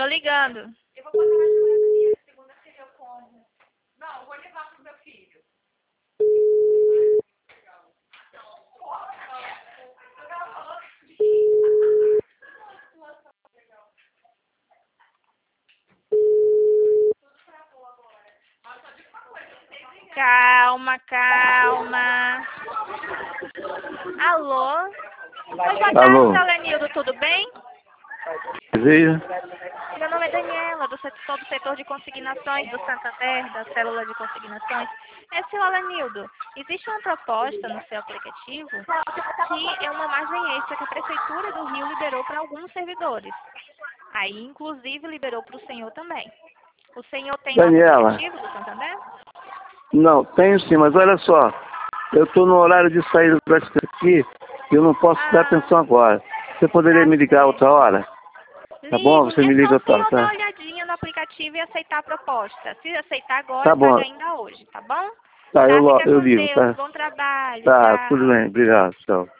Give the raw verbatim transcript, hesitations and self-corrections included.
tô ligando. Eu vou botar na geladeira, segunda-feira eu como. Não, eu vou levar pro meu filho. Calma, calma. Alô? Oi, boa tarde, Alô? seu Lenildo, tudo bem? Veja. Meu nome é Daniela, do setor, do setor de consignações do Santander, da célula de consignações. É, seu Lenildo, existe uma proposta no seu aplicativo que é uma margem extra que a Prefeitura do Rio liberou para alguns servidores. Aí, inclusive, liberou para o senhor também. O senhor tem nosso Daniela. aplicativo do Santander? Não, tenho sim, mas olha só. Eu estou no horário de sair do aqui e eu não posso Ah, dar atenção agora. Você poderia tá me ligar certo. outra hora? Tá bom? Ligo, Você me é só liga o outra hora, senhor dar uma tá? olhadinha no aplicativo e aceitar a proposta. Se aceitar agora, Tá bom. paga ainda hoje, tá bom? Tá, eu, Tá, lo- fica eu com ligo, Deus. tá? Bom trabalho. Tá, tudo Tchau. bem. Obrigado, tchau.